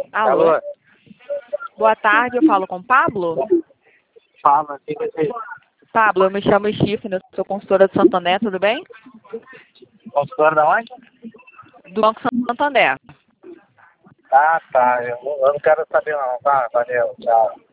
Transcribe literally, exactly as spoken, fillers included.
Alô? Alô? Boa tarde, eu falo com o Pablo? Fala, quem que é esse? Pablo, eu me chamo Stephanie, eu sou consultora do Santander, tudo bem? Consultora da onde? Do Banco Santander. Ah, tá. Eu não, eu não quero saber não, tá? Valeu, tchau.